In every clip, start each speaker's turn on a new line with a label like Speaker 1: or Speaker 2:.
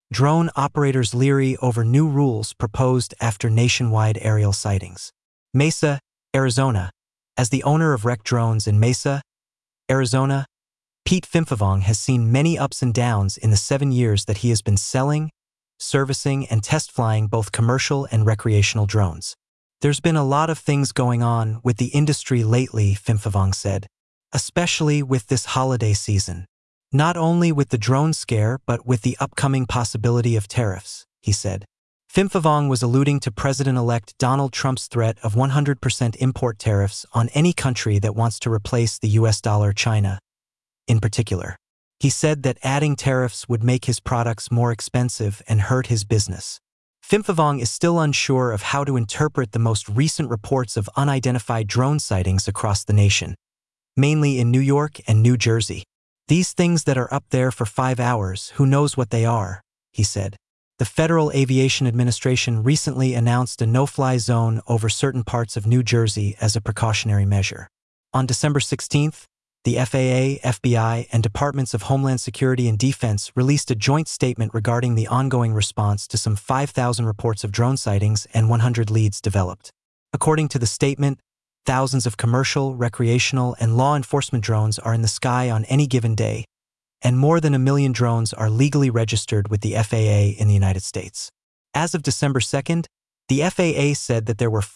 Speaker 1: Drone operators leery over new rules proposed after nationwide aerial sightings. Mesa, Arizona. As the owner of Wreck Drones in Mesa, Arizona, Pete Fimphavong has seen many ups and downs in the 7 years that he has been selling, servicing, and test flying both commercial and recreational drones. There's been a lot of things going on with the industry lately, Fimphavong said, especially with this holiday season. Not only with the drone scare, but with the upcoming possibility of tariffs, he said. Fimphavong was alluding to President-elect Donald Trump's threat of 100% import tariffs on any country that wants to replace the US dollar, China, in particular. He said that adding tariffs would make his products more expensive and hurt his business. Fimphavong is still unsure of how to interpret the most recent reports of unidentified drone sightings across the nation, mainly in New York and New Jersey. These things that are up there for 5 hours, who knows what they are, he said. The Federal Aviation Administration recently announced a no-fly zone over certain parts of New Jersey as a precautionary measure. On December 16th, the FAA, FBI, and Departments of Homeland Security and Defense released a joint statement regarding the ongoing response to some 5,000 reports of drone sightings and 100 leads developed. According to the statement, thousands of commercial, recreational, and law enforcement drones are in the sky on any given day, and more than 1 million drones are legally registered with the FAA in the United States. As of December 2nd, the FAA said that there were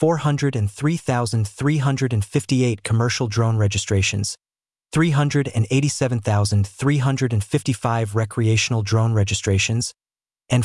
Speaker 1: 403,358 commercial drone registrations, 387,355 recreational drone registrations, and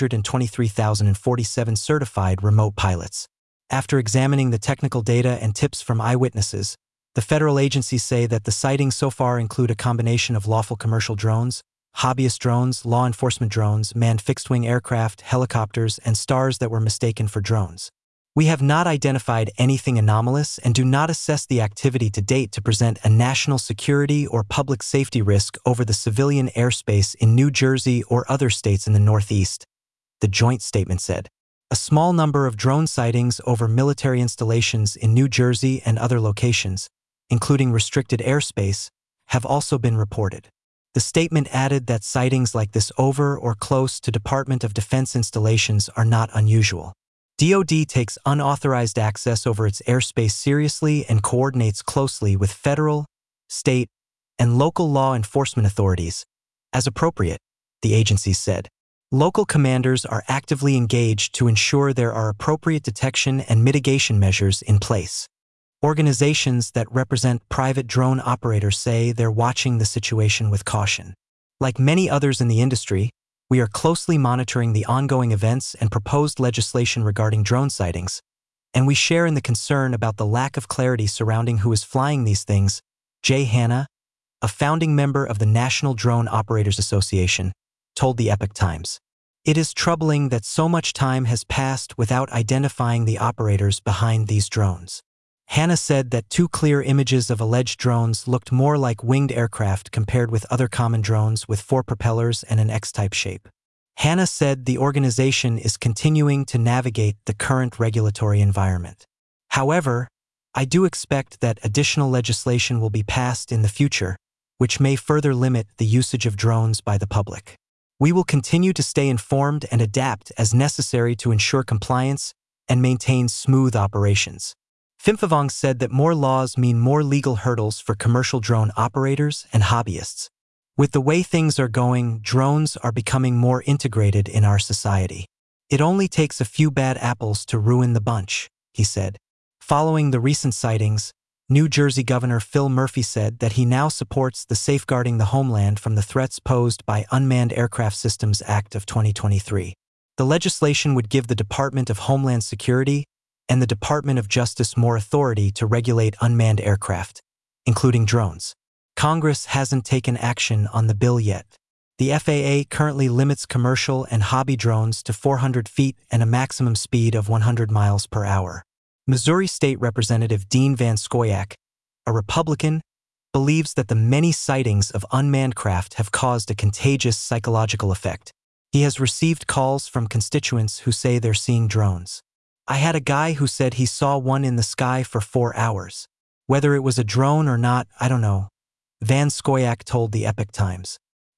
Speaker 1: 423,047 certified remote pilots. After examining the technical data and tips from eyewitnesses, the federal agencies say that the sightings so far include a combination of lawful commercial drones, hobbyist drones, law enforcement drones, manned fixed-wing aircraft, helicopters, and stars that were mistaken for drones. We have not identified anything anomalous and do not assess the activity to date to present a national security or public safety risk over the civilian airspace in New Jersey or other states in the Northeast, the joint statement said. A small number of drone sightings over military installations in New Jersey and other locations, including restricted airspace, have also been reported. The statement added that sightings like this over or close to Department of Defense installations are not unusual. DoD takes unauthorized access over its airspace seriously and coordinates closely with federal, state, and local law enforcement authorities, as appropriate, the agency said. Local commanders are actively engaged to ensure there are appropriate detection and mitigation measures in place. Organizations that represent private drone operators say they're watching the situation with caution. Like many others in the industry, we are closely monitoring the ongoing events and proposed legislation regarding drone sightings, and we share in the concern about the lack of clarity surrounding who is flying these things, Jay Hanna, a founding member of the National Drone Operators Association, told the Epoch Times. It is troubling that so much time has passed without identifying the operators behind these drones. Hanna said that 2 clear images of alleged drones looked more like winged aircraft compared with other common drones with 4 propellers and an X-type shape. Hanna said the organization is continuing to navigate the current regulatory environment. However, I do expect that additional legislation will be passed in the future, which may further limit the usage of drones by the public. We will continue to stay informed and adapt as necessary to ensure compliance and maintain smooth operations. Fimphavong said that more laws mean more legal hurdles for commercial drone operators and hobbyists. With the way things are going, drones are becoming more integrated in our society. It only takes a few bad apples to ruin the bunch, he said. Following the recent sightings, New Jersey Governor Phil Murphy said that he now supports the Safeguarding the Homeland from the Threats Posed by Unmanned Aircraft Systems Act of 2023. The legislation would give the Department of Homeland Security and the Department of Justice more authority to regulate unmanned aircraft, including drones. Congress hasn't taken action on the bill yet. The FAA currently limits commercial and hobby drones to 400 feet and a maximum speed of 100 miles per hour. Missouri State Representative Dean Van Scoyoc, a Republican, believes that the many sightings of unmanned craft have caused a contagious psychological effect. He has received calls from constituents who say they're seeing drones. I had a guy who said he saw one in the sky for 4 hours. Whether it was a drone or not, I don't know, Van Scoyoc told the Epoch Times.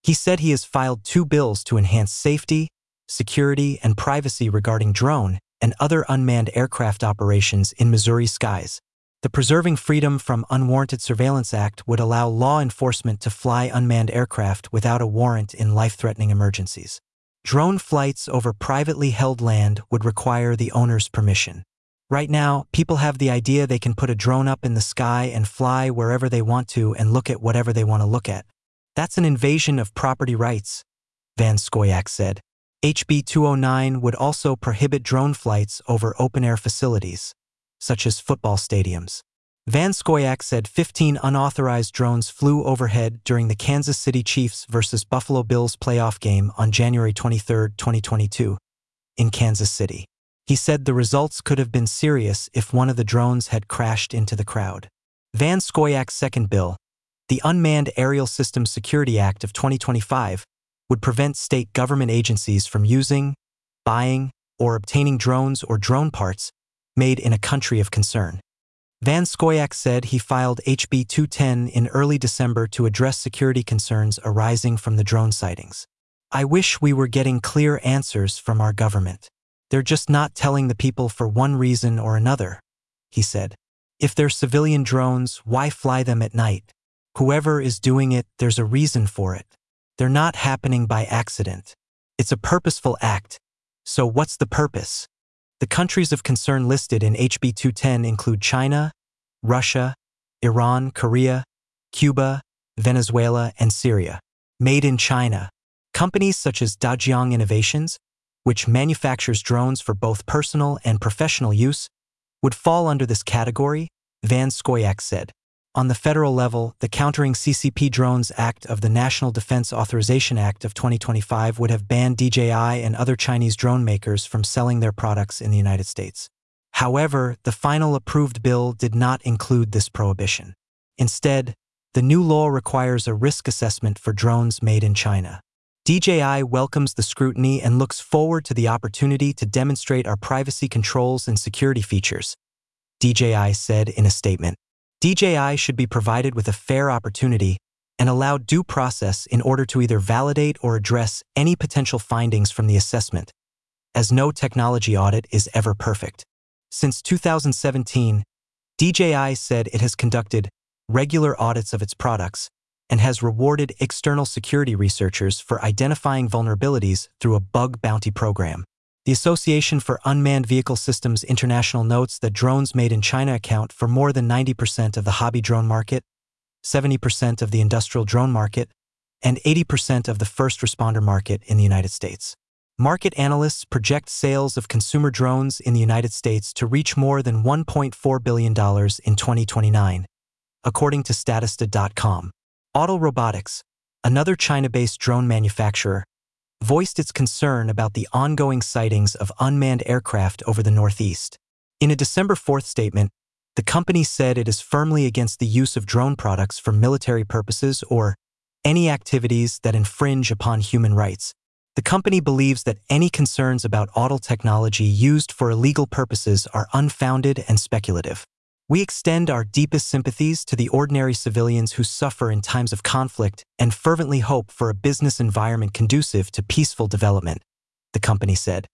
Speaker 1: He said he has filed 2 bills to enhance safety, security, and privacy regarding drone and other unmanned aircraft operations in Missouri skies. The Preserving Freedom from Unwarranted Surveillance Act would allow law enforcement to fly unmanned aircraft without a warrant in life-threatening emergencies. Drone flights over privately held land would require the owner's permission. Right now, people have the idea they can put a drone up in the sky and fly wherever they want to and look at whatever they want to look at. That's an invasion of property rights, Van Scoyoc said. HB 209 would also prohibit drone flights over open-air facilities, such as football stadiums. Van Scoyoc said 15 unauthorized drones flew overhead during the Kansas City Chiefs versus Buffalo Bills playoff game on January 23, 2022, in Kansas City. He said the results could have been serious if one of the drones had crashed into the crowd. Van Scoyoc's second bill, the Unmanned Aerial Systems Security Act of 2025, would prevent state government agencies from using, buying, or obtaining drones or drone parts made in a country of concern. Van Scoyoc said he filed HB 210 in early December to address security concerns arising from the drone sightings. I wish we were getting clear answers from our government. They're just not telling the people for one reason or another, he said. If they're civilian drones, why fly them at night? Whoever is doing it, there's a reason for it. They're not happening by accident. It's a purposeful act. So what's the purpose? The countries of concern listed in HB 210 include China, Russia, Iran, Korea, Cuba, Venezuela, and Syria. Made in China. Companies such as Dajiang Innovations, which manufactures drones for both personal and professional use, would fall under this category, Van Scoyoc said. On the federal level, the Countering CCP Drones Act of the National Defense Authorization Act of 2025 would have banned DJI and other Chinese drone makers from selling their products in the United States. However, the final approved bill did not include this prohibition. Instead, the new law requires a risk assessment for drones made in China. DJI welcomes the scrutiny and looks forward to the opportunity to demonstrate our privacy controls and security features, DJI said in a statement. DJI should be provided with a fair opportunity and allowed due process in order to either validate or address any potential findings from the assessment, as no technology audit is ever perfect. Since 2017, DJI said it has conducted regular audits of its products and has rewarded external security researchers for identifying vulnerabilities through a bug bounty program. The Association for Unmanned Vehicle Systems International notes that drones made in China account for more than 90% of the hobby drone market, 70% of the industrial drone market, and 80% of the first responder market in the United States. Market analysts project sales of consumer drones in the United States to reach more than $1.4 billion in 2029, according to Statista.com. Auto Robotics, another China-based drone manufacturer, voiced its concern about the ongoing sightings of unmanned aircraft over the Northeast. In a December 4th statement, the company said it is firmly against the use of drone products for military purposes or any activities that infringe upon human rights. The company believes that any concerns about auto technology used for illegal purposes are unfounded and speculative. We extend our deepest sympathies to the ordinary civilians who suffer in times of conflict and fervently hope for a business environment conducive to peaceful development, the company said.